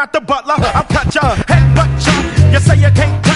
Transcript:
not the butler. I'll cut ya, headbutt ya. You say you can't